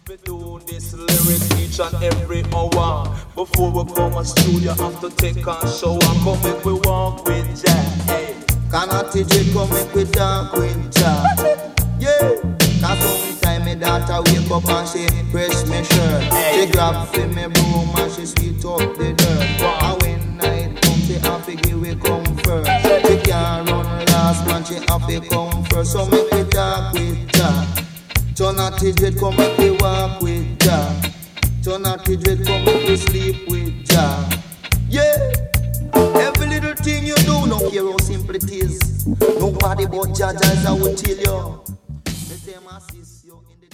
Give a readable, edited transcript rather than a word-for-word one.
We do this lyric each and every hour. Before we come a studio, have to take a shower. Come make we walk with Jah. Hey. Cannot teach it, come make we talk with Jah. Yeah. Cause sometime my daughter wake up and she press me shirt. Hey. She grab for me broom and she sweep up the dirt. Wow. And when night come, she have to give we comfort. She can't run last man, she have to come first. So make we talk with Jah. Turn out his dread, come make we walk with Jah. Turn out his dread, come make we sleep with Jah. Yeah. Every little thing you do, no care how simple it is. Nobody but Jah, Jah, I will tell you.